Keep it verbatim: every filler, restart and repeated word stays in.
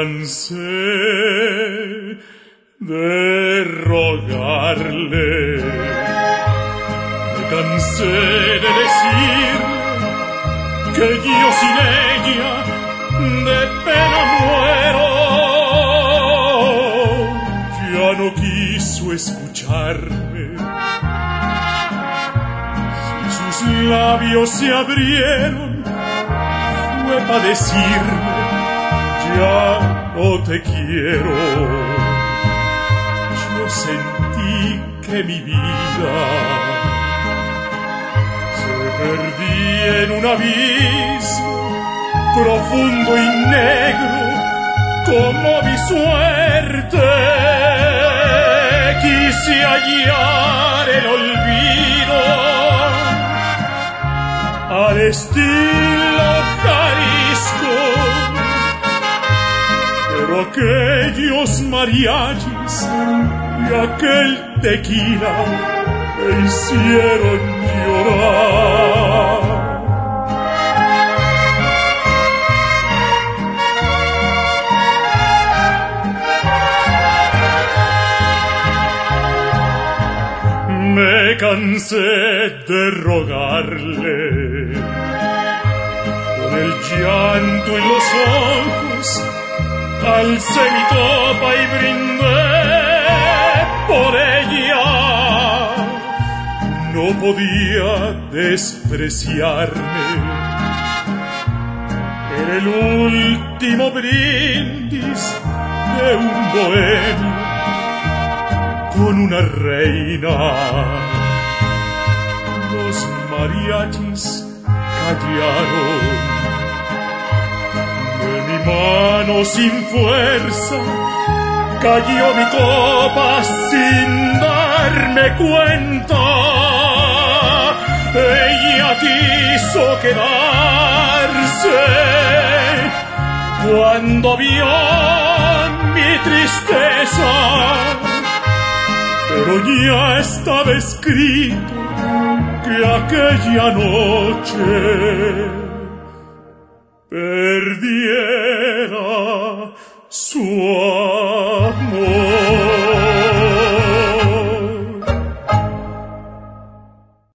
cansé de rogarle, me cansé de decir que yo sin ella de pena muero. Ya no quiso escucharme. Si sus labios se abrieron, fue para decirme: ya no te quiero. Yo sentí que mi vida se perdía en un abismo profundo y negro como mi suerte. Quise hallar el olvido al estilo Jalisco, pero aquellos mariachis y aquel tequila me hicieron llorar. Me cansé de rogarle, con el llanto en los ojos alcé mi copa y brindé por ella. No podía despreciarme, era el último brindis de un bohemio con una reina. Los mariachis callaron, de mi mano sin fuerza cayó mi copa sin darme cuenta. Ella quiso quedarse cuando vio mi tristeza, pero ya estaba escrito que aquella noche perdiera su